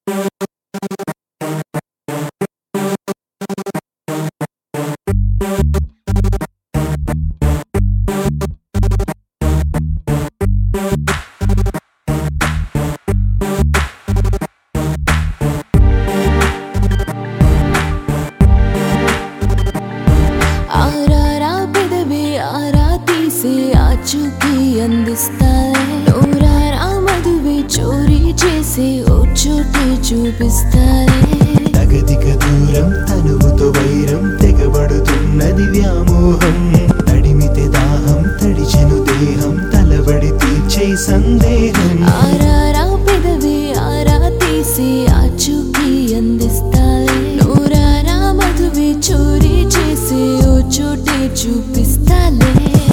నూరారా మధువే చోరీ చేసి ఓ చోటే చూపిస్తారే తగదిక దూరం తనువుతో వైరం తెగబడుతున్నది వ్యామోహం తడిమితే దాహం తడిచెను దేహం తలబడి తీర్చే సందేహం ఆరారా పెదవే ఆరా తీసి ఆచూకీ అందిస్తాలే నూరారా మధువే చోరీ చేసి ఓ చోటే చూపిస్తాలే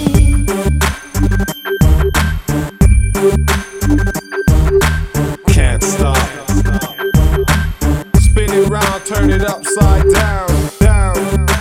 Can't stop. Spin it round, turn it upside down, down.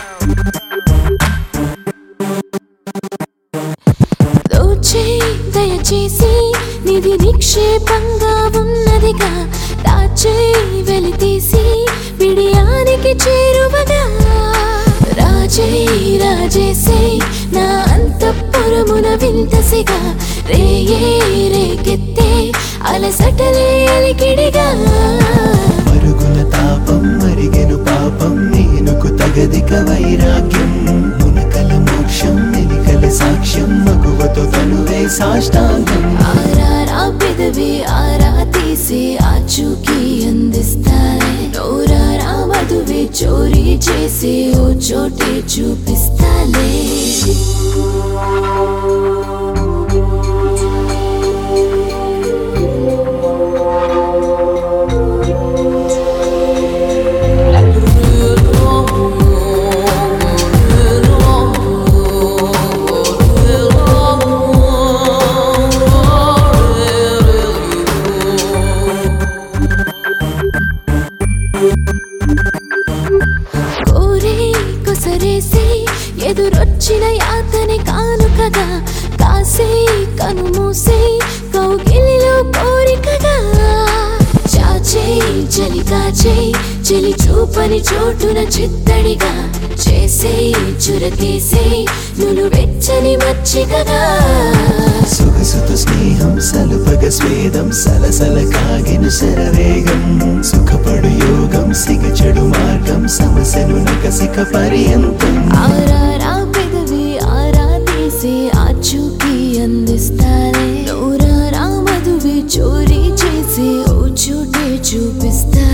దోచే దయచేసి నిధి నిక్షేపంగా ఉన్నదిగా దాచే వెలితీసి విడియానికి చేరువగా రాజే రాజేసే నా అంతఃపురమున వింతసిగా రేయే రేకెత్తే అలసటలే అలికిడిగా మరుగున తాపం మరిగెను పాపం నేనుకు తగదిక వైరాగ్యం మునకల మోక్షం మెలికల సాక్ష్యం మగువతో తనువే సాష్టాంగం ఆరారా పెదవి ఆరా తీసి ఆచూకీ అందిస్తారే నూరారా మధువే చోరీ చేసి ఓ చోటే చూపిస్తాలే కోరే కొసరేసి ఎదురొచ్చిన యాతని కానుకగా కాసే కనుమూసే కౌగిలిలో కోరికగా చాచే చలి కాచే చెలి చూపని చోటున చిత్తడిగా చేసే చురకేసే నులు వెచ్చని మచ్చికగా సొగసుతో స్నేహం సలుపగ స్వేదం సలసల కాగిన శరవేగం సుఖపడు యోగం సిగచెడు మార్గం సమస్యను నకసిక పర్యంతం ఆరారా పెదవి ఆరా తీసి ఆచూకీ అందిస్తారే నూరారా మధువే చోరీ చేసి ఓ చోటే చూపిస్తా